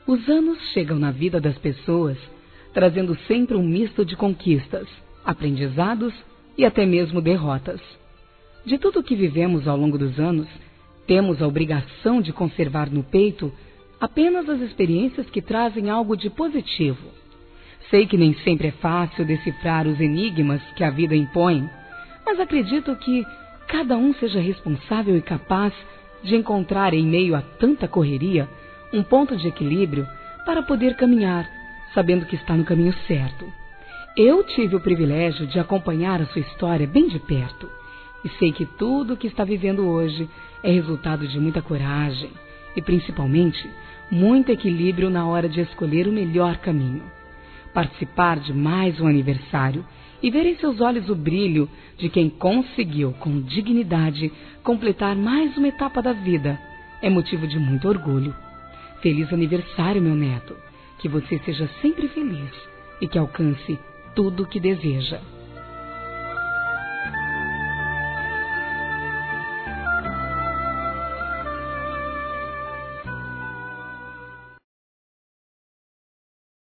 Os anos chegam na vida das pessoas, trazendo sempre um misto de conquistas, aprendizados e até mesmo derrotas. De tudo o que vivemos ao longo dos anos, temos a obrigação de conservar no peito apenas as experiências que trazem algo de positivo. Sei que nem sempre é fácil decifrar os enigmas que a vida impõe, mas acredito que cada um seja responsável e capaz de encontrar em meio a tanta correria um ponto de equilíbrio para poder caminhar, sabendo que está no caminho certo. Eu tive o privilégio de acompanhar a sua história bem de perto e sei que tudo o que está vivendo hoje é resultado de muita coragem e, principalmente, muito equilíbrio na hora de escolher o melhor caminho. Participar de mais um aniversário e ver em seus olhos o brilho de quem conseguiu, com dignidade, completar mais uma etapa da vida é motivo de muito orgulho. Feliz aniversário, meu neto. Que você seja sempre feliz e que alcance tudo o que deseja.